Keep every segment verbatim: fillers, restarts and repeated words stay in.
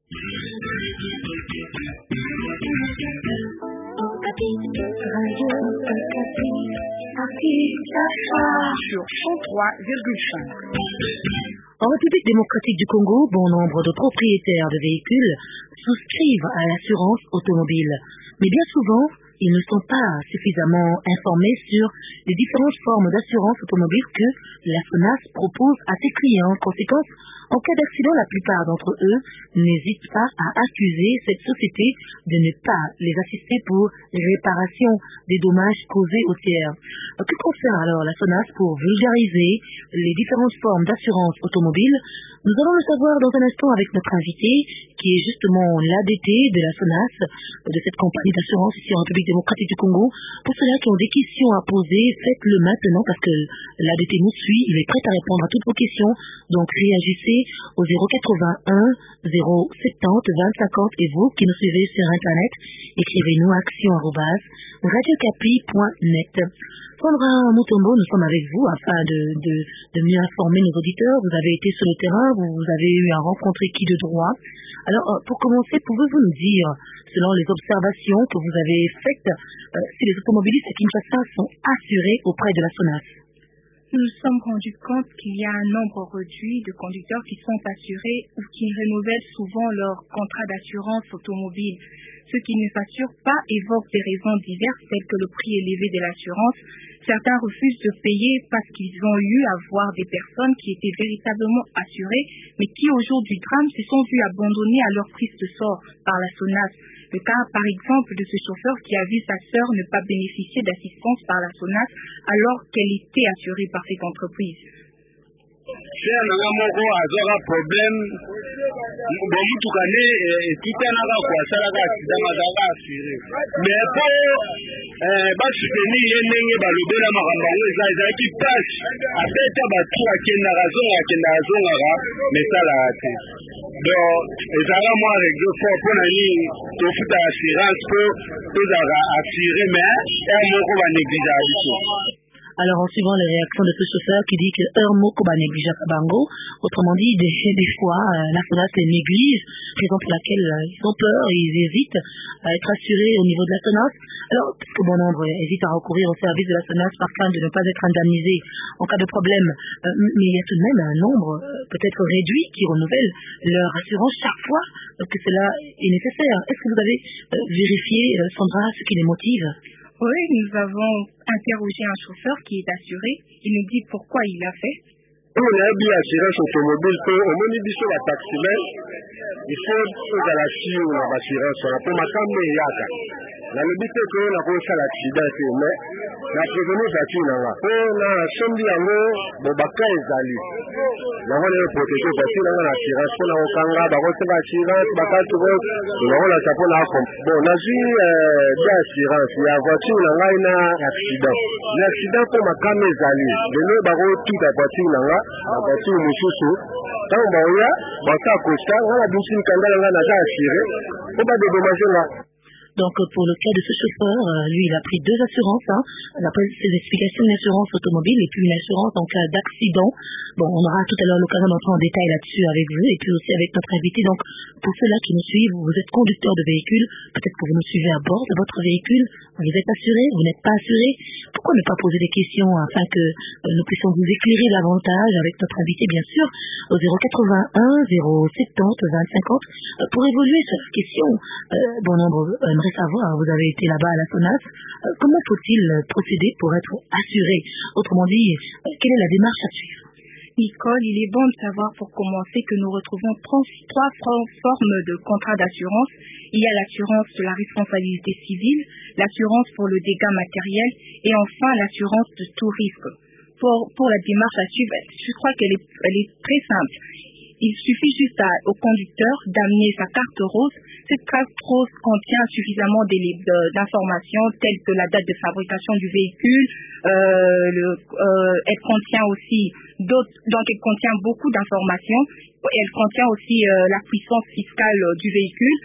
Sur cent trois virgule cinq. En République démocratique du Congo, bon nombre de propriétaires de véhicules souscrivent à l'assurance automobile. Mais bien souvent, ils ne sont pas suffisamment informés sur les différentes formes d'assurance automobile que la SONAS propose à ses clients. En conséquence, en cas d'accident, la plupart d'entre eux n'hésitent pas à accuser cette société de ne pas les assister pour réparation des dommages causés aux tiers. Que concerne alors la SONAS pour vulgariser les différentes formes d'assurance automobile? Nous allons le savoir dans un instant avec notre invité, qui est justement l'A D T de la SONAS, de cette compagnie d'assurance ici en République démocratique du Congo. Pour ceux-là qui ont des questions à poser, faites-le maintenant parce que l'A D T nous suit, il est prêt à répondre à toutes vos questions. Donc réagissez au zéro quatre-vingt-un, zéro soixante-dix, vingt cinquante et vous qui nous suivez sur Internet, écrivez-nous action arobase radiocapi point net. Sandra Mutombo, nous sommes avec vous afin de, de, de mieux informer nos auditeurs. Vous avez été sur le terrain, vous, vous avez eu à rencontrer qui de droit. Alors, pour commencer, pouvez-vous nous dire, selon les observations que vous avez faites, euh, si les automobilistes à Kinshasa sont assurés auprès de la SONAS? Nous nous sommes rendus compte qu'il y a un nombre réduit de conducteurs qui sont assurés ou qui renouvellent souvent leur contrat d'assurance automobile. Ceux qui ne s'assurent pas évoquent des raisons diverses telles que le prix élevé de l'assurance. Certains refusent de payer parce qu'ils ont eu à voir des personnes qui étaient véritablement assurées, mais qui au jour du drame se sont vus abandonnés à leur triste sort par la SONAS. Le cas, par exemple, de ce chauffeur qui a vu sa sœur ne pas bénéficier d'assistance par la SONAS alors qu'elle était assurée par cette entreprise. Cher nanga moko azora problème bon mutukane etitanaka kwasalaka sida mazaka assuré mais po basuteni ye ndenge balobela makambo yango eza ezalaki page apeta batu akendaka azonga akendaka azongaka mesalaka te donc ezalaka mwa regle fort mpo na nini tofuta assurance po tozalaka assuré mais ere moko banegligeaka biso. Alors, en suivant les réactions de ce chauffeur qui dit que heure moko ba néglige Bango, autrement dit, des, des fois, euh, la SONAS les néglige, raison pour laquelle euh, ils ont peur, ils hésitent à être assurés au niveau de la SONAS. Alors, puisque bon nombre hésitent à recourir au service de la SONAS par crainte de ne pas être indemnisés en cas de problème, euh, mais il y a tout de même un nombre euh, peut-être réduit qui renouvellent leur assurance chaque fois euh, que cela est nécessaire. Est-ce que vous avez euh, vérifié, euh, Sandra, ce qui les motive? Oui, nous avons interrogé un chauffeur qui est assuré. Il nous dit pourquoi il l'a fait. On a bien assurance automobile que au moins biso la taximen il faut que la sur l'assurance pour ma femme yaka. La lobite que la cause l'accident mais la prévenir voiture là. On a sombi yango bobaka ezali. La on est protégé voiture là l'assurance pour la okanga ba ko ba assurance ba ka tuko la on a chapeau là comme bon la vie d'assurance ya voiture là na accident. L'accident pour ma femme ezali. De nous ba ko tout la voiture là la voiture mususu tant ba oya ba ka costa la bisi kangala nga na assuré. Pour pas dédommager là. Donc, pour le cas de ce chauffeur, lui, il a pris deux assurances. Hein. D'après ses explications, une assurance automobile et puis une assurance en cas d'accident. Bon, on aura tout à l'heure l'occasion d'entrer en détail là-dessus avec vous et puis aussi avec notre invité. Donc, pour ceux-là qui nous suivent, vous êtes conducteur de véhicule, peut-être que vous nous suivez à bord de votre véhicule, vous êtes assuré, vous n'êtes pas assuré. Pourquoi ne pas poser des questions afin que euh, nous puissions vous éclairer davantage avec notre invité, bien sûr, au zéro quatre-vingt-un, zéro soixante-dix, vingt cinquante, euh, pour évoluer sur la question. Euh, bon nombre euh, savoir, vous avez été là-bas à la SONAS, euh, comment faut-il procéder pour être assuré? Autrement dit, euh, quelle est la démarche à suivre? Nicole, il est bon de savoir pour commencer que nous retrouvons trois formes de contrat d'assurance. Il y a l'assurance de la responsabilité civile, l'assurance pour le dégât matériel et enfin l'assurance de tout risque. Pour, pour la démarche à suivre, je crois qu'elle est, elle est très simple. Il suffit juste à, au conducteur d'amener sa carte rose. Cette carte rose contient suffisamment d'informations telles que la date de fabrication du véhicule. Euh, le, euh, elle contient aussi d'autres, donc elle contient beaucoup d'informations. Elle contient aussi euh, la puissance fiscale euh, du véhicule.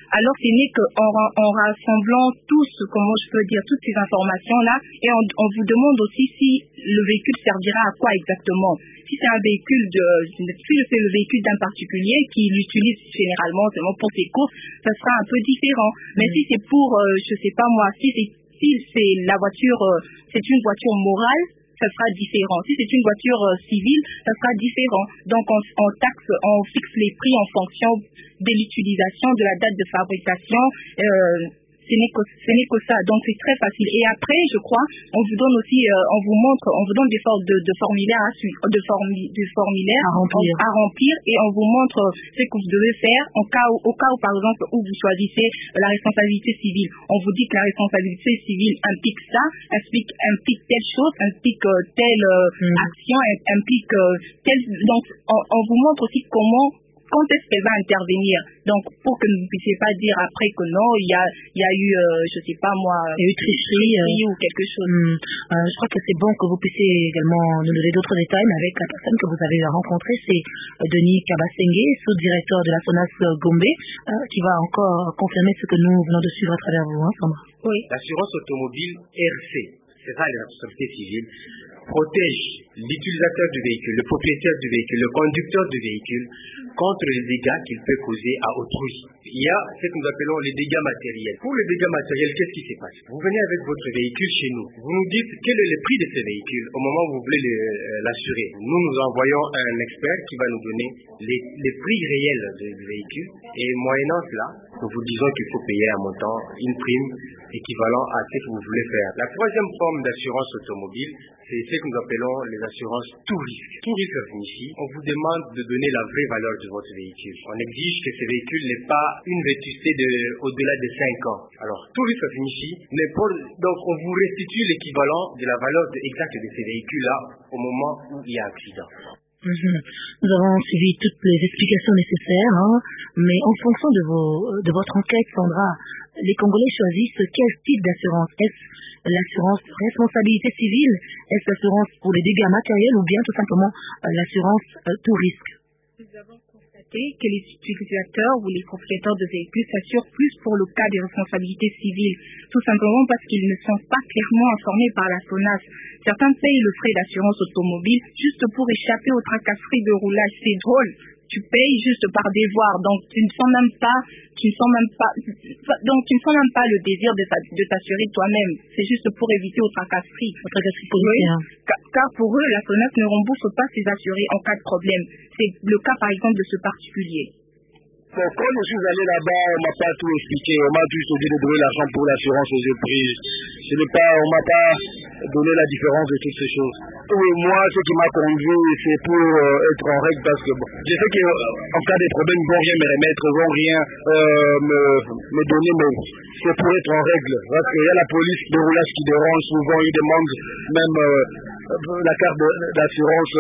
Alors ce n'est qu'en en rassemblant tous, comment je peux dire, toutes ces informations-là, et on, on vous demande aussi si le véhicule servira à quoi exactement. Si c'est un véhicule de, si c'est le véhicule d'un particulier qui l'utilise généralement seulement pour ses courses, ça sera un peu différent. Mais mmh. si c'est pour, euh, je sais pas moi, si c'est, si c'est la voiture, euh, c'est une voiture morale, ça sera différent. Si c'est une voiture euh, civile, ça sera différent. Donc on, on taxe, on fixe les prix en fonction de l'utilisation, de la date de fabrication. Euh, Ce n'est que, ce n'est que ça, donc c'est très facile. Et après, je crois, on vous donne aussi, euh, on vous montre, on vous donne des sortes de, de formulaires à suivre, de, formi, de formulaires à remplir. à remplir, et on vous montre ce que vous devez faire en cas où, au cas où, par exemple, où vous choisissez la responsabilité civile. On vous dit que la responsabilité civile implique ça, implique, implique telle chose, implique euh, telle euh, mmh. action, implique euh, telle. Donc, on, on vous montre aussi comment. Quand est-ce qu'elle va intervenir? Donc, pour que vous ne puissiez pas dire après que non, il y a, il y a eu, euh, je sais pas moi, il y a eu tricherie, tricherie euh, ou quelque chose. Hum, euh, je crois que c'est bon que vous puissiez également nous donner d'autres détails, mais avec la personne que vous avez rencontrée, c'est Denis Kabasengue, sous-directeur de la SONAS Gombe, euh, qui va encore confirmer ce que nous venons de suivre à travers vous, hein, Sandra. Oui. L'assurance automobile R C, c'est ça la responsabilité civile, protège l'utilisateur du véhicule, le propriétaire du véhicule, le conducteur du véhicule contre les dégâts qu'il peut causer à autrui. Il y a ce que nous appelons les dégâts matériels. Pour les dégâts matériels, qu'est-ce qui se passe? Vous venez avec votre véhicule chez nous. Vous nous dites quel est le prix de ce véhicule au moment où vous voulez l'assurer. Nous, nous envoyons un expert qui va nous donner les, les prix réels du véhicule. Et moyennant cela, nous vous disons qu'il faut payer un montant, une prime équivalent à ce que vous voulez faire. La troisième forme d'assurance automobile, c'est ce que nous appelons les assurances tout risque. Tout risque signifie, on vous demande de donner la vraie valeur de votre véhicule. On exige que ce véhicule n'ait pas une vétusté de, au-delà de cinq ans. Alors, tout risque signifie, donc on vous restitue l'équivalent de la valeur exacte de ces véhicules-là au moment où il y a accident. Mmh. Nous avons suivi toutes les explications nécessaires, hein, mais en fonction de, vos, de votre enquête, Sandra, les Congolais choisissent quel type d'assurance? Est-ce l'assurance responsabilité civile? Est-ce l'assurance pour les dégâts matériels ou bien tout simplement euh, l'assurance euh, tout risque? Nous avons constaté que les utilisateurs ou les propriétaires de véhicules s'assurent plus pour le cas des responsabilités civiles, tout simplement parce qu'ils ne sont pas clairement informés par la SONAS. Certains payent le frais d'assurance automobile juste pour échapper aux tracasseries de roulage. C'est drôle. Tu payes juste par devoir, donc tu ne sens même pas, tu ne sens même pas, donc tu ne sens même pas le désir de, de t'assurer toi-même. C'est juste pour éviter aux tracasseries. Aux tracasseries policières. Oui, car, car pour eux, la SONAS ne rembourse pas ses assurés en cas de problème. C'est le cas par exemple de ce particulier. Bon, quand je suis allé là-bas, on m'a pas tout expliqué. On m'a juste dit de donner l'argent pour l'assurance que j'ai prise. Ce n'est pas, on m'a pas donné la différence de toutes ces choses. Oui, moi, ce qui m'a conduit, c'est pour euh, être en règle parce que bon, je sais qu'en cas de problème, ils vont rien me remettre, ils vont rien euh, me, me donner, mais c'est pour être en règle. Parce qu'il y a la police de roulage qui dérange souvent, ils demandent même euh, la carte d'assurance.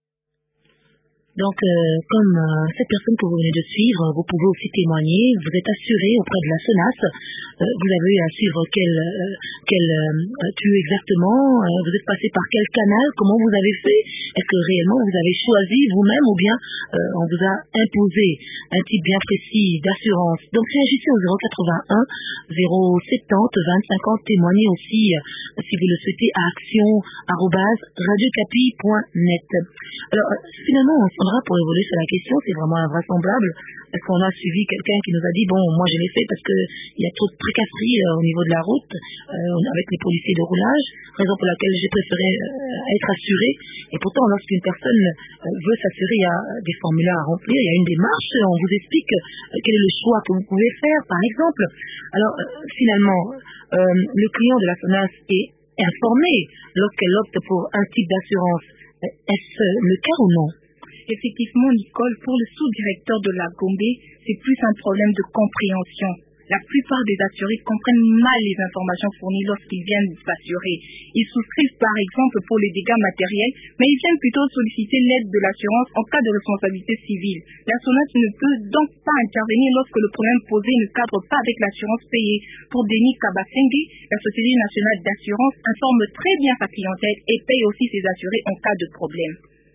Donc, euh, comme euh, cette personne que vous venez de suivre, vous pouvez aussi témoigner. Vous êtes assuré auprès de la SONAS. Euh, vous avez eu à suivre quel, euh, quel euh, tuyau exactement. Euh, vous êtes passé par quel canal? Comment vous avez fait? Est-ce que réellement vous avez choisi vous-même ou bien euh, on vous a imposé un type bien précis d'assurance? Donc, réagissez au zéro quatre-vingt-un zéro soixante-dix vingt cinquante. Témoignez aussi, euh, si vous le souhaitez, à action arobase radiocapi point net. Alors, euh, finalement, on pour évoluer sur la question, c'est vraiment invraisemblable. Est-ce qu'on a suivi quelqu'un qui nous a dit, bon, moi je l'ai fait parce qu'il y a trop de tracasseries euh, au niveau de la route, euh, avec les policiers de roulage, raison pour laquelle j'ai préféré euh, être assuré. Et pourtant, lorsqu'une personne euh, veut s'assurer, il y a des formulaires à remplir, il y a une démarche, on vous explique euh, quel est le choix que vous pouvez faire, par exemple. Alors, euh, finalement, euh, le client de la SONAS est informé lorsqu'elle opte pour un type d'assurance. Est-ce le cas ou non? Effectivement, Nicole, pour le sous-directeur de la Gombe, c'est plus un problème de compréhension. La plupart des assurés comprennent mal les informations fournies lorsqu'ils viennent s'assurer. Ils souscrivent par exemple pour les dégâts matériels, mais ils viennent plutôt solliciter l'aide de l'assurance en cas de responsabilité civile. La SONAS ne peut donc pas intervenir lorsque le problème posé ne cadre pas avec l'assurance payée. Pour Denis Kabasengue, la Société nationale d'assurance informe très bien sa clientèle et paye aussi ses assurés en cas de problème.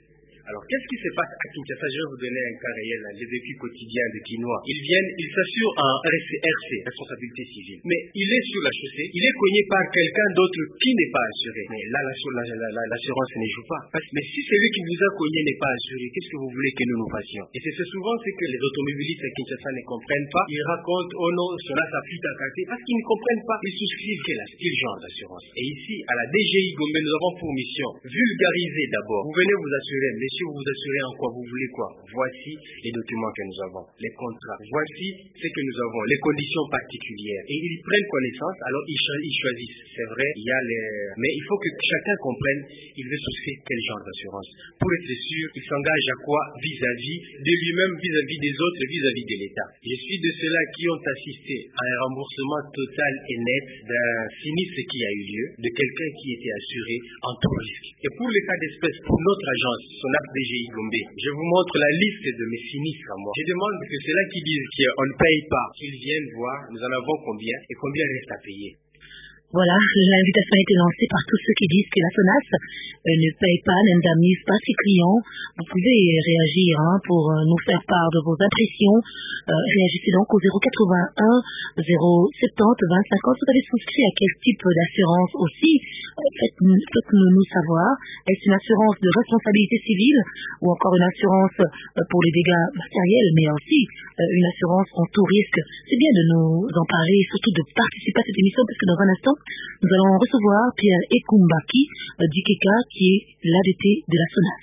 Alors, qu'est-ce qui se passe à Kinshasa? Je vais vous donner un cas réel, hein, le vécu quotidien de Kinois. Ils viennent, ils s'assurent un R C, responsabilité civile. Mais il est sur la chaussée, il est cogné par quelqu'un d'autre qui n'est pas assuré. Mais là, l'assurance ne joue pas. Mais si celui qui vous a cogné n'est pas assuré, qu'est-ce que vous voulez que nous nous fassions? Et c'est souvent ce que les automobilistes à Kinshasa ne comprennent pas. Ils racontent, oh non, cela s'applique à quartier, parce qu'ils ne comprennent pas. Ils souscrivent quel, quel genre d'assurance. Et ici, à la D G I Gombe, nous avons pour mission vulgariser d'abord. Vous venez vous assurer, mais si vous vous assurez en quoi, vous voulez quoi? Voici les documents que nous avons, les contrats. Voici ce que nous avons, les conditions particulières. Et ils prennent connaissance, alors ils, cho ils choisissent. C'est vrai, il y a les... Mais il faut que chacun comprenne, il veut souscrire quel genre d'assurance. Pour être sûr, il s'engage à quoi vis-à-vis de lui-même, vis-à-vis des autres, vis-à-vis de l'État. Je suis de ceux-là qui ont assisté à un remboursement total et net d'un sinistre qui a eu lieu, de quelqu'un qui était assuré en tout risque. Et pour les cas d'espèce, pour notre agence, SONAC D G I Gombe, je vous montre la liste de mes sinistres à moi. Je demande que ceux-là qui disent qu'on ne paye pas, qu'ils viennent voir, nous en avons combien et combien reste à payer. Voilà, l'invitation a été lancée par tous ceux qui disent que la SONAS euh, ne paye pas, n'indemnise pas ses clients. Vous pouvez réagir hein, pour euh, nous faire part de vos impressions. Euh, réagissez donc au zéro quatre-vingt-un zéro soixante-dix vingt cinquante. Vous avez souscrit à quel type d'assurance aussi? euh, Faites-nous faites nous savoir. Est-ce une assurance de responsabilité civile ou encore une assurance euh, pour les dégâts matériels, mais aussi euh, une assurance en tout risque? C'est bien de nous en parler et surtout de participer à cette émission parce que dans un instant, nous allons recevoir Pierre Ekumbaki euh, d'Ikeka qui est l'A D T de la SONAS.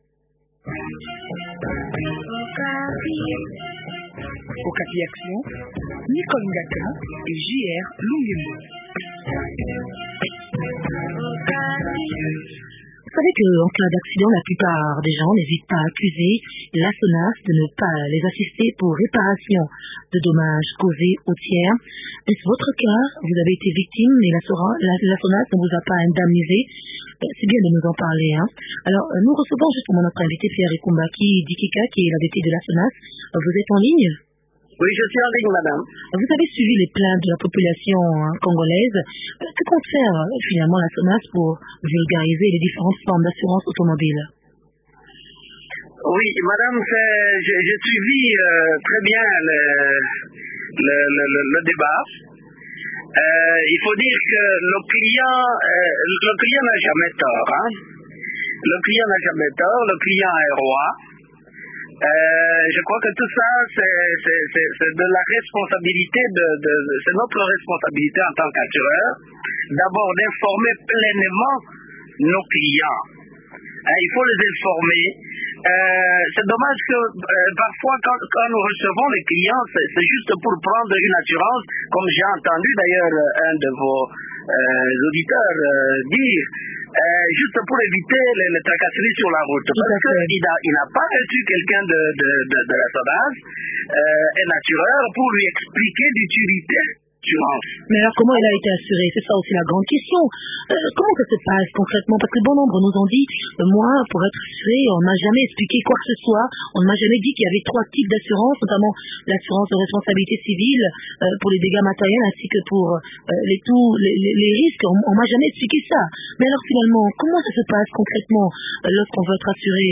Okapi Action, Nicole Ngaka et J R Lungembo. Vous savez qu'en cas d'accident, la plupart des gens n'hésitent pas à accuser la SONAS de ne pas les assister pour réparation de dommages causés aux tiers. Est-ce votre cas? Vous avez été victime et la, la, la SONAS ne vous a pas indemnisé? C'est bien de nous en parler. Hein. Alors, nous recevons justement notre invité Pierre Ekumbaki d'Ikeka, qui est l'A D T de la SONAS. Vous êtes en ligne? Oui, je suis en ligne, madame. Vous avez suivi les plaintes de la population hein, congolaise. Que compte faire finalement la SONAS pour vulgariser les différentes formes d'assurance automobile? Oui, madame, j'ai suivi euh, très bien le, le, le, le, le débat. Euh, il faut dire que le client, euh, le client n'a jamais tort. Hein. Le client n'a jamais tort, le client est roi. Euh, je crois que tout ça, c'est de la responsabilité, de, de, de c'est notre responsabilité en tant qu'assureur, d'abord d'informer pleinement nos clients. Hein, il faut les informer. Euh, c'est dommage que euh, parfois quand, quand nous recevons les clients, c'est juste pour prendre une assurance, comme j'ai entendu d'ailleurs un de vos euh, auditeurs euh, dire, euh, juste pour éviter les, les tracasseries sur la route. Tout parce qu'il n'a pas reçu quelqu'un de, de, de, de la SONAS, euh, un assureur, pour lui expliquer l'utilité. Mais alors comment elle a été assurée? C'est ça aussi la grande question. Euh, comment ça se passe concrètement? Parce que bon nombre nous ont dit, euh, moi, pour être assuré, on ne m'a jamais expliqué quoi que ce soit. On ne m'a jamais dit qu'il y avait trois types d'assurance, notamment l'assurance de responsabilité civile euh, pour les dégâts matériels ainsi que pour euh, les, tout, les, les, les risques. On ne m'a jamais expliqué ça. Mais alors finalement, comment ça se passe concrètement euh, lorsqu'on veut être assuré?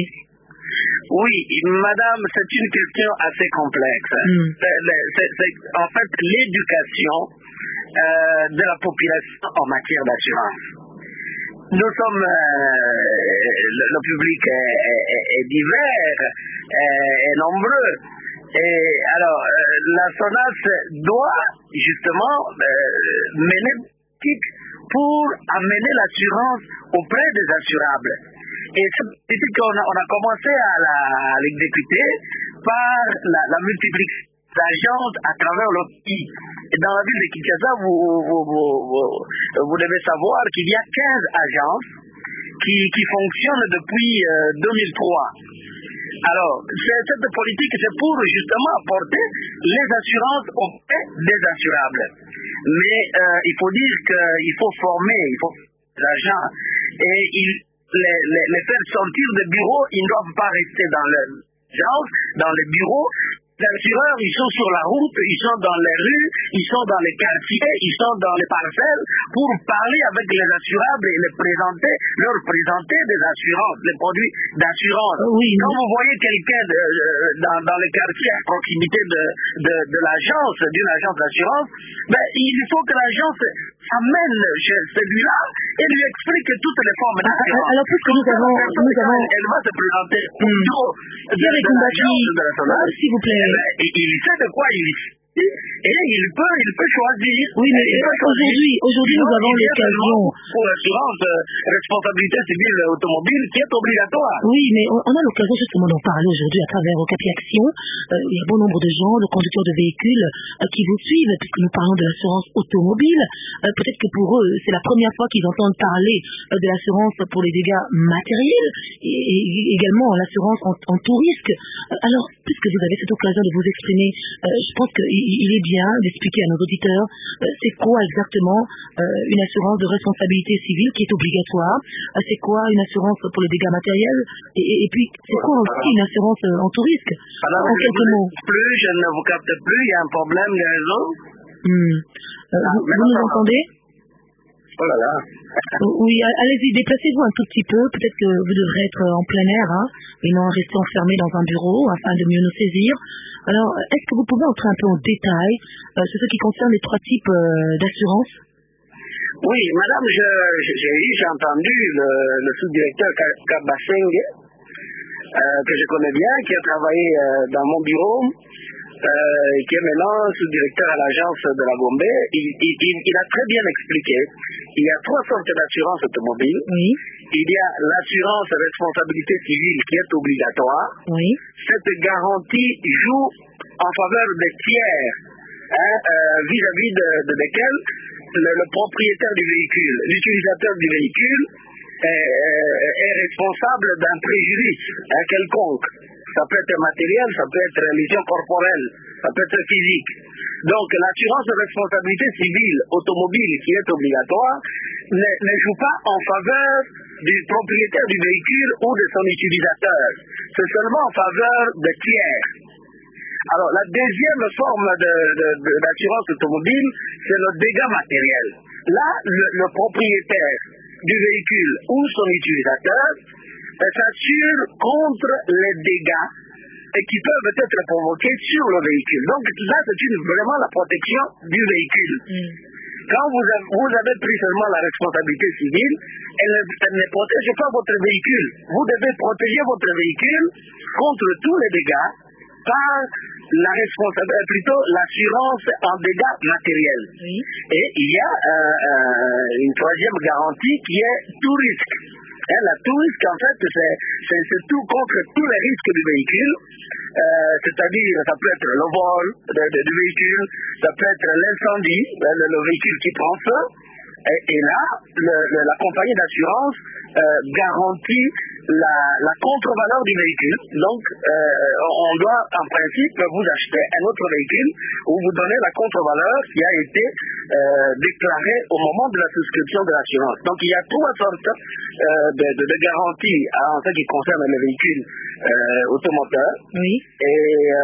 Oui, madame, c'est une question assez complexe. Mm. C'est en fait l'éducation euh, de la population en matière d'assurance. Nous sommes, euh, le, le public est, est, est divers, est, est nombreux. Et alors, euh, la SONAS doit justement euh, mener une politique pour amener l'assurance auprès des assurables. Et cette politique, on a, on a commencé à l'exécuter par la, la multiplication d'agences à travers le pays. Et dans la ville de Kinshasa, vous, vous, vous, vous, vous devez savoir qu'il y a quinze agences qui, qui fonctionnent depuis euh, deux mille trois. Alors, cette politique, c'est pour justement apporter les assurances auprès des assurables. Mais euh, il faut dire qu'il faut former, il faut des agents et il Les, les, les faire sortir des bureaux, ils ne doivent pas rester dans l'agence, dans les bureaux, Les assureurs, ils sont sur la route, ils sont dans les rues, ils sont dans les quartiers, ils sont dans les parcelles pour parler avec les assurables et les présenter, leur présenter des assurances, des produits d'assurance. Oui. Quand vous voyez quelqu'un de, de, dans, dans les quartiers à proximité de, de, de l'agence, d'une agence d'assurance, ben, il faut que l'agence amène chez celui-là et lui explique toutes les formes d'assurance. Alors, puisque nous avons... Nous avons... Elle va se présenter au bureau de, de, de l'agence de la Sonale. S'il vous plaît. Et il sait de quoi il et il peut, il peut choisir. Oui, mais aujourd'hui, aujourd'hui, nous avons l'occasion. Pour l'assurance, euh, responsabilité civile automobile qui est obligatoire. Oui, mais on, on a l'occasion justement d'en parler aujourd'hui à travers Okapi Action. Euh, il y a bon nombre de gens, de conducteurs de véhicules, euh, qui vous suivent, puisque nous parlons de l'assurance automobile. Euh, peut-être que pour eux, c'est la première fois qu'ils entendent parler euh, de l'assurance pour les dégâts matériels et, et également l'assurance en, en tout risque. Euh, alors, puisque vous avez cette occasion de vous exprimer, euh, je pense que il est bien d'expliquer à nos auditeurs euh, c'est quoi exactement euh, une assurance de responsabilité civile qui est obligatoire, euh, c'est quoi une assurance pour les dégâts matériels, et, et, et puis c'est quoi aussi une assurance euh, en tout risque. Alors, en quelques mots. Plus, je ne vous capte plus, il y a un problème de réseau. Hmm. Euh, ah, vous vous nous entendez? Oh là là. Oui, allez-y, déplacez-vous un tout petit peu. Peut-être que vous devrez être en plein air, hein, et non rester enfermé dans un bureau afin de mieux nous saisir. Alors, est-ce que vous pouvez entrer un peu en détail euh, sur ce qui concerne les trois types euh, d'assurance? Oui, madame, je, j'ai, j'ai entendu le, le sous-directeur Kabaseng, euh, que je connais bien, qui a travaillé euh, dans mon bureau, euh, qui est maintenant sous-directeur à l'agence de la Gombe. Il, il, il, il a très bien expliqué. Il y a trois sortes d'assurance automobile. Oui. Il y a l'assurance responsabilité civile qui est obligatoire. Oui. Cette garantie joue en faveur des tiers, hein, euh, vis-à-vis de, de desquels le, le propriétaire du véhicule, l'utilisateur du véhicule est, est responsable d'un préjudice hein, quelconque. Ça peut être matériel, ça peut être lésion corporelle, ça peut être physique. Donc l'assurance de responsabilité civile automobile qui est obligatoire ne, ne joue pas en faveur du propriétaire du véhicule ou de son utilisateur. C'est seulement en faveur de tiers. Alors la deuxième forme de, de, de, d'assurance automobile, c'est le dégât matériel. Là, le, le propriétaire du véhicule ou son utilisateur s'assure contre les dégâts qui peuvent être provoqués sur le véhicule. Donc là, c'est une, vraiment la protection du véhicule. Mm. Quand vous avez, vous avez pris seulement la responsabilité civile, elle ne, elle ne protège pas votre véhicule. Vous devez protéger votre véhicule contre tous les dégâts par la responsabilité, plutôt l'assurance en dégâts matériels. Oui. Et il y a euh, euh, une troisième garantie qui est tout risque. Hein, la tout risque, en fait, c'est, c'est, c'est tout contre tous les risques du véhicule. Euh, c'est-à-dire, ça peut être le vol de, de, du véhicule, ça peut être l'incendie, le, le véhicule qui prend feu. Et, et là, le, le, la compagnie d'assurance euh, garantit la, la contre-valeur du véhicule. Donc, euh, on doit, en principe, vous acheter un autre véhicule ou vous donner la contre-valeur qui a été euh, déclarée au moment de la souscription de l'assurance. Donc, il y a trois sortes euh, de, de, de garanties en ce qui concerne les véhicules euh, automoteurs. Oui. Et euh,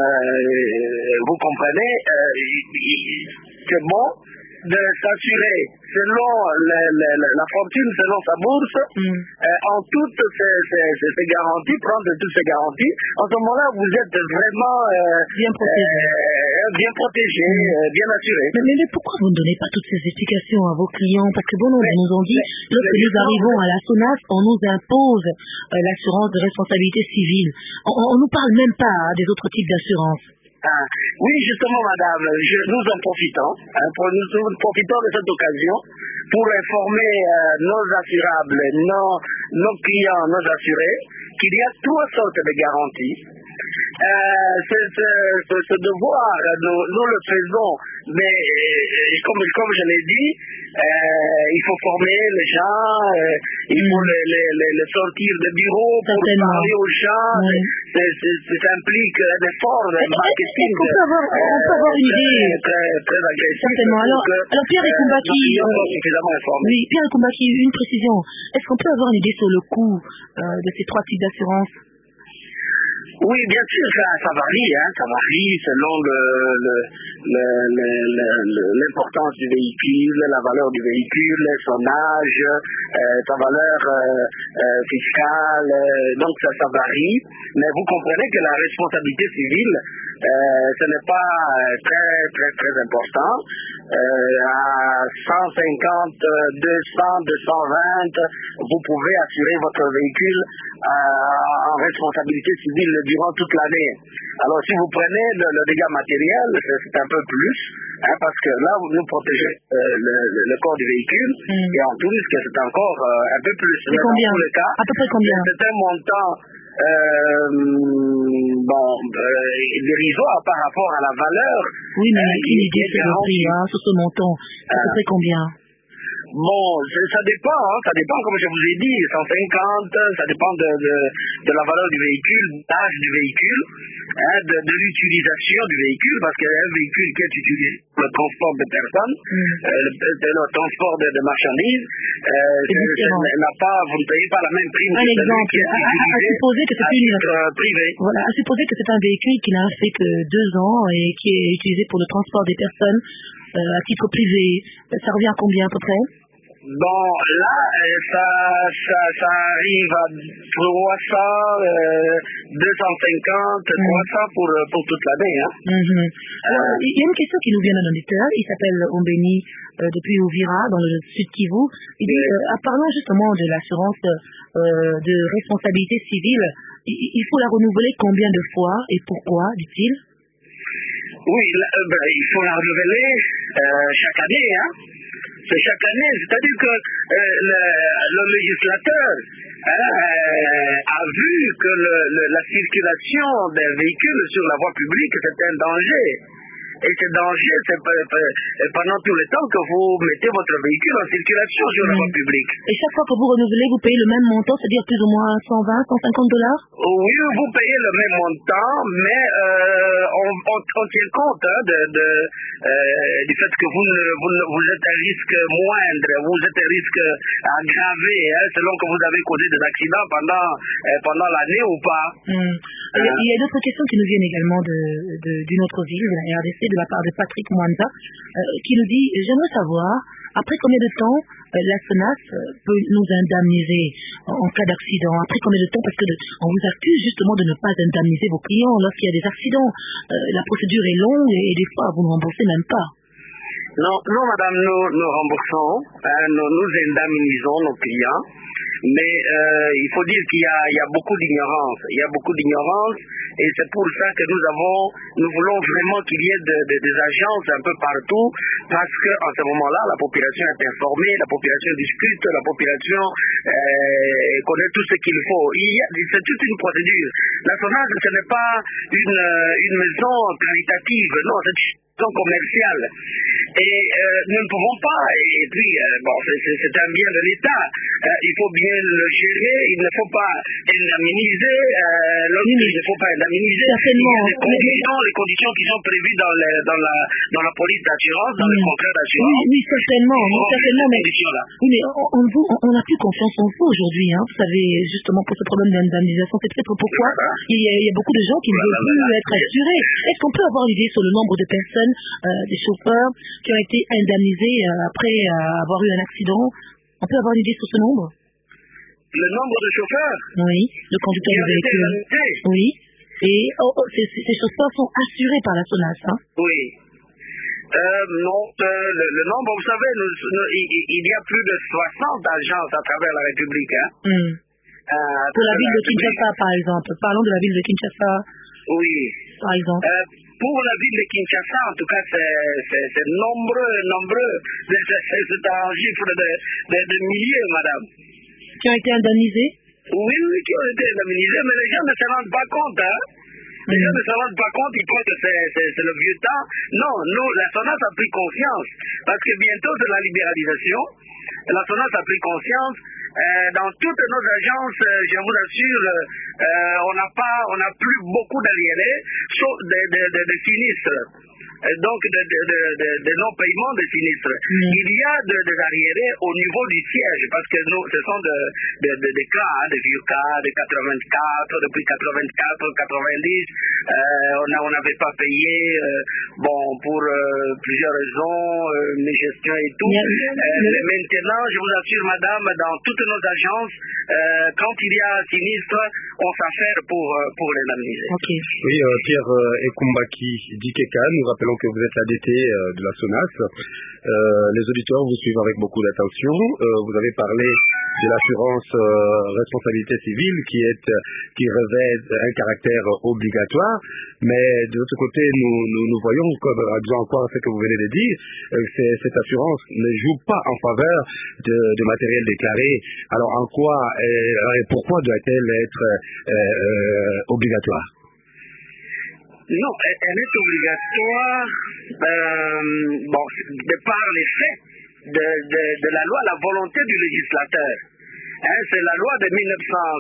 vous comprenez, euh, c'est bon de s'assurer selon le, le, la fortune, selon sa bourse, mm. euh, en toutes ces, ces, ces garanties, prendre toutes ces garanties. En ce moment-là, vous êtes vraiment euh, bien protégé, euh, bien, protégé mm. euh, bien assuré. Mais, mais, mais pourquoi vous ne donnez pas toutes ces explications à vos clients? Parce que bon, nous, mais, nous ont dit, mais, lorsque nous arrivons à la SONAS, on nous impose euh, l'assurance de responsabilité civile. On, on, on nous parle même pas hein, des autres types d'assurance. Ah, oui, justement, madame, je, nous en profitons, hein, pour, nous, nous profitons de cette occasion pour informer euh, nos assurables, nos, nos clients, nos assurés, qu'il y a trois sortes de garanties. Euh, ce, ce, ce, ce devoir, nous, nous le faisons, mais euh, comme, comme je l'ai dit, euh, il faut former les gens, euh, il faut les, les, les, les sortir des bureaux pour Certainement. Parler aux gens. Oui. C'est, c'est, c'est, ça implique un effort de marketing. On peut avoir, on peut avoir une idée très, très, très agressif. Certainement. Alors, que, alors Pierre Ekumbaki, euh, suffisamment informés. Oui, Pierre Ekumbaki, une précision. Est-ce qu'on peut avoir une idée sur le coût euh, de ces trois types d'assurance? Oui, bien sûr, ça, ça varie, hein, ça varie selon le, le, le, le, le, le, l'importance du véhicule, la valeur du véhicule, son âge, euh, sa valeur euh, euh, fiscale, euh, donc ça, ça varie. Mais vous comprenez que la responsabilité civile, euh, ce n'est pas très, très, très important. Euh, à cent cinquante, deux cents, deux cent vingt, vous pouvez assurer votre véhicule euh, en responsabilité civile durant toute l'année. Alors si vous prenez le, le dégât matériel, c'est un peu plus, hein, parce que là vous nous protégez euh, le, le, le corps du véhicule, mmh. et en plus que c'est encore euh, un peu plus. Mais combien? Dans tous les cas, à peu près combien? C'est un montant euh, bon, euh, dérisoire par rapport à la valeur. Oui, mais euh, qui idée sur le prix, hein, sur ce montant, à peu près combien? Bon, ça dépend, hein, ça dépend, comme je vous ai dit, cent cinquante, ça dépend de, de, de la valeur du véhicule, de l'âge du véhicule, hein, de, de l'utilisation du véhicule, parce qu'un véhicule qui est utilisé pour le transport de personnes, mm. euh, le, le transport de, de marchandises, euh, n'a pas, vous ne payez pas la même prime. Un exemple, à, à, à supposer que c'est une privé. Voilà, à supposer que c'est un véhicule qui n'a fait que deux ans et qui est utilisé pour le transport des personnes euh, à titre privé, ça revient à combien à peu près? Bon, là, ça, ça, ça arrive à trois cents, euh, deux cent cinquante, mmh. trois cents pour, pour toute l'année. Hein. Mmh. Euh, il y a une question qui nous vient d'un auditeur, il s'appelle Ombeni, euh, depuis Ouvira, dans le sud Kivu. Il dit, euh, en parlant justement de l'assurance euh, de responsabilité civile, il, il faut la renouveler combien de fois et pourquoi, dit-il? Oui, là, euh, ben, il faut la renouveler euh, chaque année, hein. C'est chaque année, c'est-à-dire que euh, le, le législateur hein, euh, a vu que le, le, la circulation des véhicules sur la voie publique c'est un danger. Et ce danger, c'est pendant tout le temps que vous mettez votre véhicule en circulation sur mmh. la voie publique. Et chaque fois que vous renouvelez, vous payez le même montant, c'est-à-dire plus ou moins cent vingt, cent cinquante dollars? Oui, vous payez le même montant, mais euh, on, on, on tient compte hein, de, de, euh, du fait que vous, ne, vous, ne, vous êtes à risque moindre, vous êtes à risque aggravé, hein, selon que vous avez causé des accidents pendant, euh, pendant l'année ou pas. Mmh. Euh, il y a d'autres questions qui nous viennent également d'une autre ville, de la R D C, de la part de Patrick Mwanza, euh, qui nous dit, j'aimerais savoir, après combien de temps euh, la SONAS peut nous indemniser en, en cas d'accident? Après combien de temps? Parce que de, on vous accuse justement de ne pas indemniser vos clients lorsqu'il y a des accidents. Euh, la procédure est longue et, et des fois vous ne remboursez même pas. Non, non madame, nous, nous remboursons, hein, nous, nous indemnisons nos clients, mais euh, il faut dire qu'il y a, il y a beaucoup d'ignorance, il y a beaucoup d'ignorance, et c'est pour ça que nous avons, nous voulons vraiment qu'il y ait de, de, des agences un peu partout, parce que en ce moment-là, la population est informée, la population discute, la population euh, connaît tout ce qu'il faut. Il y a, c'est toute une procédure. La SONAS, ce n'est pas une, une maison caritative, non, c'est une commerciale et euh, nous ne pouvons pas et puis euh, bon c'est un bien de l'État euh, il faut bien le gérer, il ne faut pas indemniser euh, l'autre, il ne faut pas indemniser certainement les conditions, les conditions qui sont prévues dans, les, dans, la, dans la police d'assurance, dans oui. les contrats d'assurance. Oui, oui, certainement, oui, certainement mais, oui, mais on, on, on n'a plus confiance en vous aujourd'hui, hein. Vous savez, justement pour ce problème d'indemnisation, c'est peut-être pourquoi il y, a, il y a beaucoup de gens qui ne veulent plus être assurés. Est-ce qu'on peut avoir l'idée sur le nombre de personnes Euh, des chauffeurs qui ont été indemnisés euh, après euh, avoir eu un accident? On peut avoir une idée sur ce nombre? Le nombre de chauffeurs? Oui, le conducteur du véhicule. Oui. Et oh, oh, ces, ces chauffeurs sont assurés par la SONAS, hein? Oui. Euh, non, euh, le, le nombre, vous savez, nous, nous, il, il y a plus de soixante agences à travers la République, hein? Mm. Euh, Pour la ville de Kinshasa, par exemple. Parlons de la ville de Kinshasa. Oui. Par exemple. Euh, Pour la ville de Kinshasa, en tout cas, c'est nombreux, nombreux. C'est un chiffre de, de, de milliers, madame. Qui ont été indemnisés? Oui, oui, qui ont été indemnisés, mais les gens ne se rendent pas compte, hein. Les mmh. gens ne se rendent pas compte, ils pensent que c'est le vieux temps. Non, nous, la SONAS a pris conscience, parce que bientôt c'est la libéralisation. La SONAS a pris conscience. Euh, dans toutes nos agences, euh, je vous assure, euh, on n'a pas, on n'a plus beaucoup d'arriérés, sauf des, des, des, des sinistres. donc de, de, de, de, de non-paiement des sinistres. Mm. Il y a de, des arriérés au niveau du siège, parce que nous, ce sont de, de, de, des cas, hein, des vieux cas, de quatre-vingt-quatre, depuis quatre-vingt-quatre, quatre-vingt-dix, euh, on n'avait pas payé, euh, bon, pour euh, plusieurs raisons, euh, mes gestions et tout. Mm. Euh, maintenant, je vous assure, madame, dans toutes nos agences, euh, quand il y a un sinistre, on s'affaire pour, pour l'indemniser. Okay. Oui, euh, Pierre euh, Ekumbaki Dikeka, nous rappelons que vous êtes l'A D T euh, de la SONAS. Euh, les auditeurs vous suivent avec beaucoup d'attention. Euh, vous avez parlé de l'assurance euh, responsabilité civile qui est qui revêt un caractère obligatoire, mais de l'autre côté, nous, nous, nous voyons, comme exemple encore ce que vous venez de dire, euh, cette assurance ne joue pas en faveur de, de matériel déclaré. Alors en quoi et pourquoi doit-elle être euh, euh, obligatoire? Non, elle est obligatoire, euh, bon, de par les faits de, de, de la loi, la volonté du législateur. Hein, c'est la loi de mille neuf cent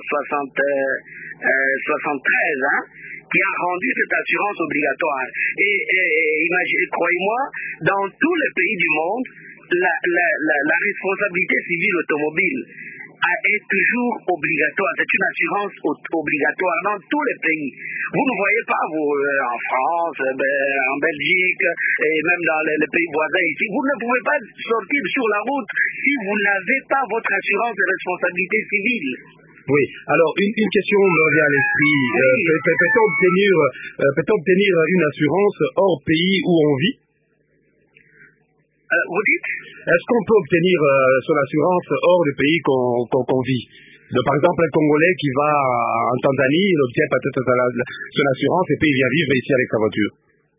soixante-treize hein, qui a rendu cette assurance obligatoire. Et, et, et imaginez, croyez-moi, dans tous les pays du monde, la, la, la, la responsabilité civile automobile est toujours obligatoire. C'est une assurance obligatoire dans tous les pays. Vous ne voyez pas, vous, en France, en Belgique, et même dans les, les pays voisins ici, vous ne pouvez pas sortir sur la route si vous n'avez pas votre assurance de responsabilité civile. Oui, alors une, une question me revient à l'esprit. Oui. Euh, peut-on obtenir, euh, peut-on obtenir une assurance hors pays où on vit? Euh, vous dites? Est-ce qu'on peut obtenir euh, son assurance hors du pays qu'on qu'on, qu'on vit? De, par exemple, un Congolais qui va en Tanzanie, il obtient peut-être son assurance et puis il vient vivre ici avec sa voiture.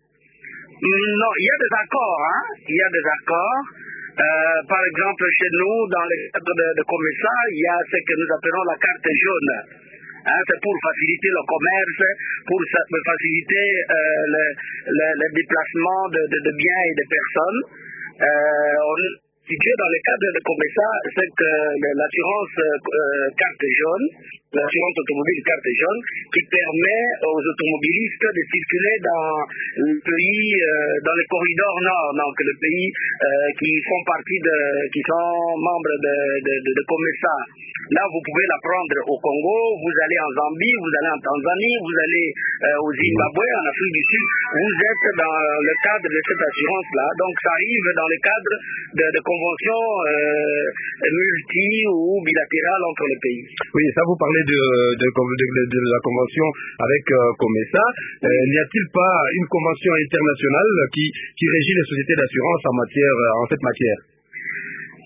Non, il y a des accords, hein. Il y a des accords. Euh, par exemple, chez nous, dans le cadre de, de Comesa, il y a ce que nous appelons la carte jaune. Hein, c'est pour faciliter le commerce, pour faciliter euh, le, le, le déplacement de, de, de biens et de personnes. Euh, on est situé dans le cadre de Comesa, c'est que l'assurance euh, carte jaune, l'assurance automobile carte jaune, qui permet aux automobilistes de circuler dans le pays, euh, dans les corridors nord, donc le pays euh, qui font partie de, qui sont membres de, de, de, de Comesa. Là, vous pouvez la prendre au Congo, vous allez en Zambie, vous allez en Tanzanie, vous allez euh, au Zimbabwe, en Afrique du Sud. Vous êtes dans le cadre de cette assurance-là. Donc, ça arrive dans le cadre de, de conventions euh, multi ou bilatérales entre les pays. Oui, ça vous parlez de, de, de, de, de la convention avec euh, Comesa. Euh, n'y a-t-il pas une convention internationale qui, qui régit les sociétés d'assurance en matière, en cette matière? Euh,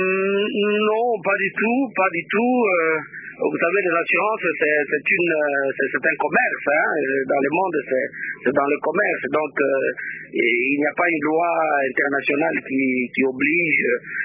non, pas du tout, pas du tout. Euh, vous savez, les assurances, c'est, c'est, une, c'est, c'est un commerce. Hein. Dans le monde, c'est, c'est dans le commerce. Donc, euh, il n'y a pas une loi internationale qui, qui oblige.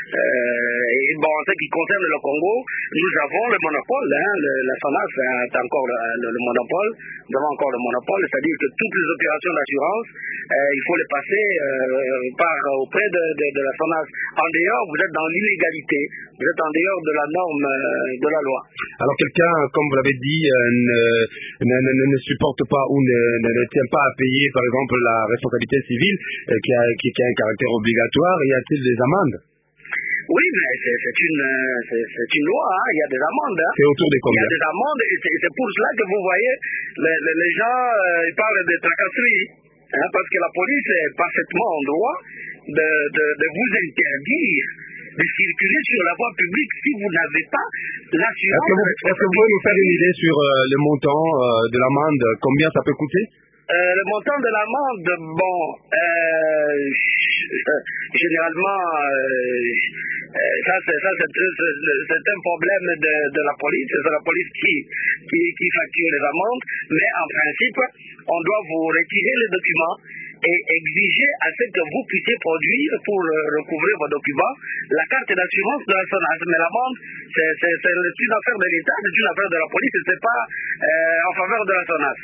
Euh, et bon, en ce qui concerne le Congo, nous avons le monopole. Hein. Le, la SONAS a encore le, le, le monopole. Nous avons encore le monopole, c'est-à-dire que toutes les opérations d'assurance, euh, il faut les passer euh, par, auprès de, de, de la SONAS. En dehors, vous êtes dans l'illégalité. Vous êtes en dehors de la norme euh, de la loi. Alors quelqu'un, comme vous l'avez dit, euh, ne, ne, ne, ne supporte pas ou ne, ne, ne tient pas à payer, par exemple, la responsabilité civile euh, qui, a, qui, qui a un caractère obligatoire, y a-t-il des amendes? Oui, mais c'est, c'est, une, c'est, c'est une loi, hein. Il y a des amendes. Hein. C'est autour des combien? Il y a des amendes et c'est, c'est pour cela que vous voyez, les, les, les gens euh, ils parlent de tracasserie, hein, parce que la police est parfaitement en droit de, de, de vous interdire de circuler sur la voie publique si vous n'avez pas l'assurance. Est-ce que vous, est-ce que vous pouvez nous faire une idée sur euh, le montant euh, de l'amende, combien ça peut coûter? Euh, le montant de l'amende, bon, euh, généralement, euh, ça, c'est, ça c'est, c'est, c'est un problème de, de la police, c'est la police qui, qui, qui facture les amendes, mais en principe, on doit vous retirer les documents et exiger à ce que vous puissiez produire pour recouvrir vos documents la carte d'assurance de la SONAS. Mais l'amende, c'est, c'est, c'est une affaire de l'État, c'est une affaire de la police, c'est pas euh, en faveur de la SONAS.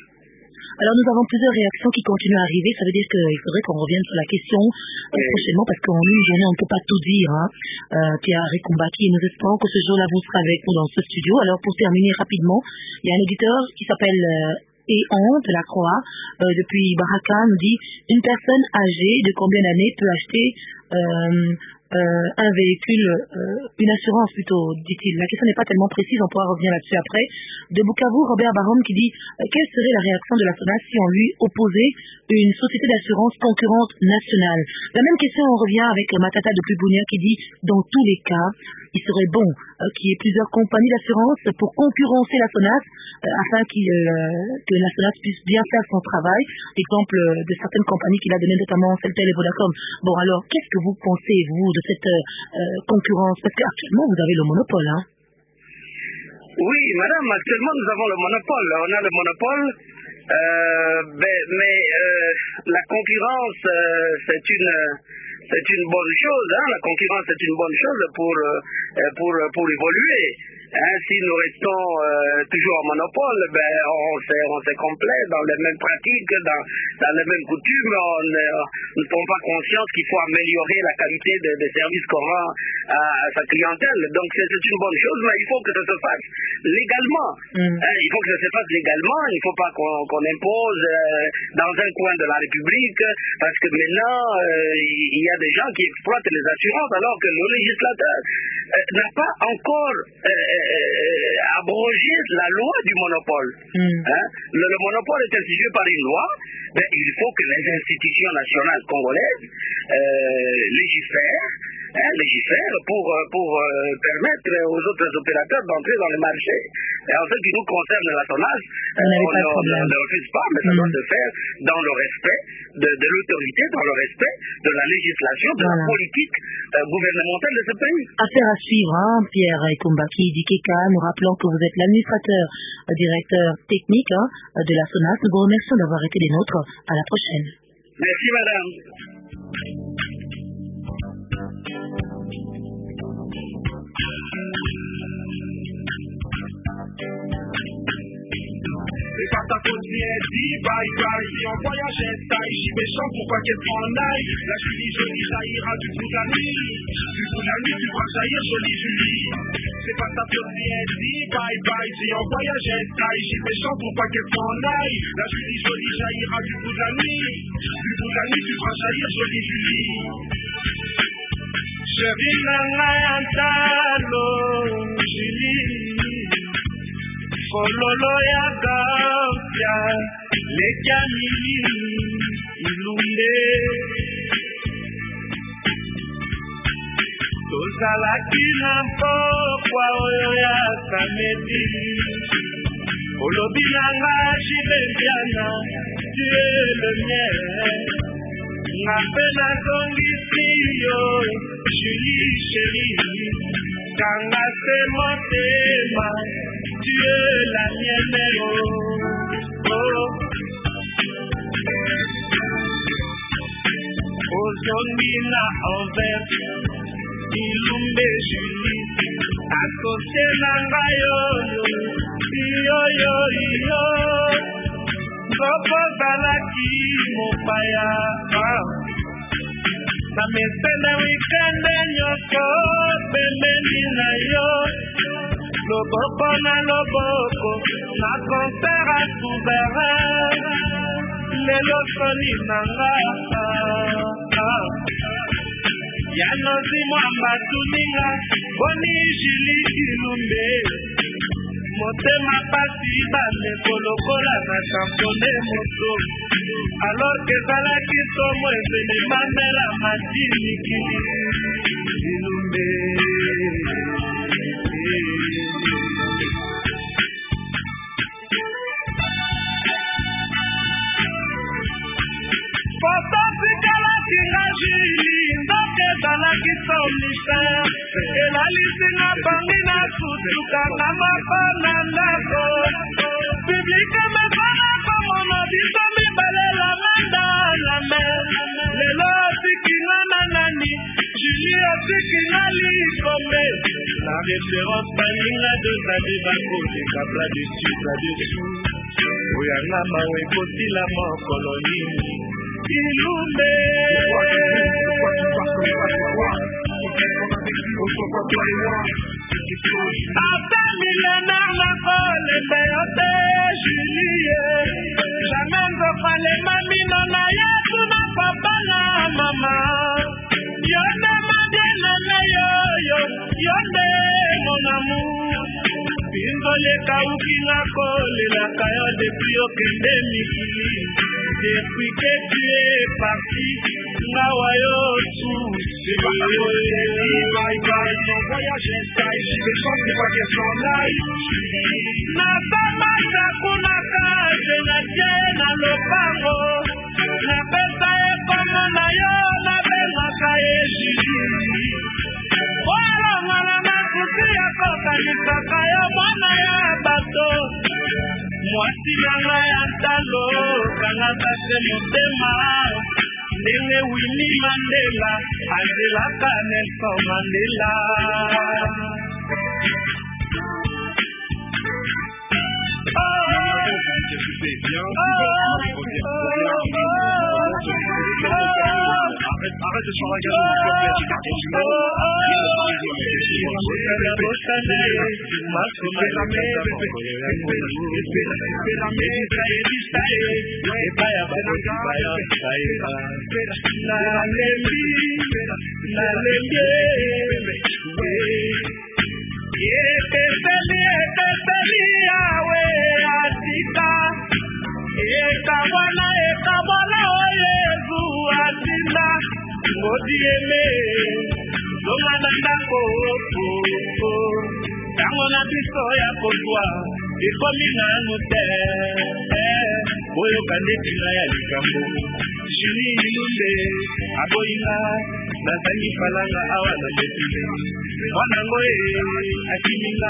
Alors nous avons plusieurs réactions qui continuent à arriver, ça veut dire qu'il faudrait qu'on revienne sur la question euh, prochainement parce qu'en une journée on ne peut pas tout dire. Hein. Euh, Pierre Ekumbaki, et nous espérons que ce jour-là vous serez avec nous dans ce studio. Alors pour terminer rapidement, il y a un éditeur qui s'appelle euh, et on de la Croix, euh, depuis Baraka, nous dit une personne âgée de combien d'années peut acheter euh, euh, un véhicule, euh, une assurance plutôt, dit-il. La question n'est pas tellement précise, on pourra revenir là-dessus après. De Bukavu, Robert Barom qui dit euh, quelle serait la réaction de la SONAS si on lui opposait une société d'assurance concurrente nationale. La même question, on revient avec Matata de Pubounia qui dit dans tous les cas, il serait bon euh, qu'il y ait plusieurs compagnies d'assurance pour concurrencer la SONAS euh, afin qu'il, euh, que la SONAS puisse bien faire son travail. Exemple euh, de certaines compagnies qu'il a donné, notamment Celtel et Vodacom. Bon, alors, qu'est-ce que vous pensez, vous, de cette euh, concurrence? Parce qu'actuellement, vous avez le monopole, hein? Oui, madame, actuellement, nous avons le monopole. On a le monopole, euh, mais, mais euh, la concurrence, euh, c'est une... C'est une bonne chose, hein? La concurrence est une bonne chose pour, euh, pour, pour évoluer. Hein, si nous restons euh, toujours en monopole, ben, on s'est complet dans les mêmes pratiques, dans, dans les mêmes coutumes. On ne prend pas conscience qu'il faut améliorer la qualité des de services qu'on rend à, à sa clientèle. Donc c'est une bonne chose, mais il faut que ça se fasse légalement. Mm. Hein, il faut que ça se fasse légalement. Il ne faut pas qu'on qu'on impose euh, dans un coin de la République, parce que maintenant, euh, il y a des gens qui exploitent les assurances alors que le législateur euh, n'a pas encore... Euh, Euh, abroger la loi du monopole. Mm. Hein? Le, le monopole est institué par une loi, mais il faut que les institutions nationales congolaises euh, légifèrent, hein, légifèrent pour, pour euh, permettre aux autres opérateurs d'entrer dans le marché. Et en ce qui nous concerne la SONAS, euh, on, on, on ne refuse pas, mais ça mm. doit se faire dans le respect de, de l'autorité, dans le respect de la législation, de voilà. la politique euh, gouvernementale de ce pays. Affaire à suivre, hein, Pierre Ekumbaki Dikeka, nous rappelons que vous êtes l'administrateur, euh, directeur technique hein, de la SONAS. Nous vous remercions d'avoir été des nôtres. À la prochaine. Merci, madame. C'est pas ta faute, viens, dis bye bye. Si en voyage taille, j'y méchant, pourquoi qu'elle s'en aille? La Julie jolie jaillira du bout de la nuit. Du bout de la nuit, tu vas jaillir, jolie Julie. C'est pas ta faute, viens, dis bye bye. Si en voyage taille, j'y méchant, pourquoi qu'elle s'en aille? La Julie jolie jaillira du bout de la nuit. Du bout de la nuit, tu vas jaillir, jolie Julie. Chérie, nana, yantalo, Julie. Fololo ya gafya lekia mili ilunde tozalaki na mpokwa oyo ya samedi olobi nanga jilembiana tu es le mien nga mpe nazongisi yo Julie chérie kanga se motema tu es la mienne, oh, oh. Ozongina envers ilumbe Julie associé nanga yo yo yo yo zopozalaki mopaya na mesene wikende nyonso pembeni na yo loboko na loboko na concert à souverain lelo soni nanga ya nozi mwamba tuninga boni Julie Ilumbe motema pasi bandeko lokola na champone moto alors que ezalaki somo ezele mamela matinikili Ilumbe fototikalaki nga Julie ndoke ezalaki son mystère elalisinga bangi na sutukanga moko na ndako publike mekona komona biso mibale lamanda na mer lelo otikinga na nani Julie otikinga likombe la référence baninga dozali bakoleka pla dessus pla dessous oyanga mawe ekosila mokolo nini Ilumbe ata millénaire nakolemba yo te Julie jamais nzokalema mino na yesu na papa na mama yo nde madieneme yoyo yo nde mon amour pinzole kauki nga kolelaka yo depuis okende mikili depuis que tu es parti ngawa yo tous bye bye mon voyage style je chante des fois qu'elles sont live na tamasa kuna kaze na tie na lopango na pesa e komo na yo na bengaka ye Julie wala mwana makusi ya kokanisaka yo mwana ya bato mwasi na ngai ya ntalo kangaka se motema ndenge Winnie Mandela azelaka Nelson Mandela Arrête de s'engager dans le Ekawana ekawana oyezu atinda ngodieme zonga na ndako tango na biso ya kozwa ekomi nanu te oyoka ndeti na ya likambo Julie Ilunde aboyinga nazangi falanga awa na betile mwanango e akiminga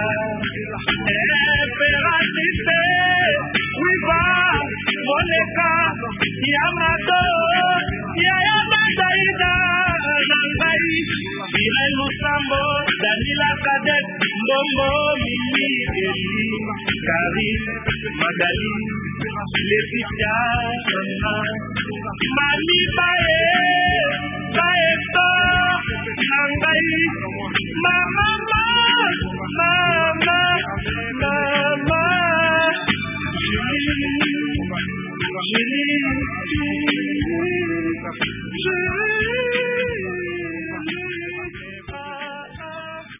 Esperantiste wiva moleka yamato yaya madaida nangai Irene Lusambo Danila Kadet Mbombo Mimi Eli Kari Magali Letitia Mami Bae Baeto nangai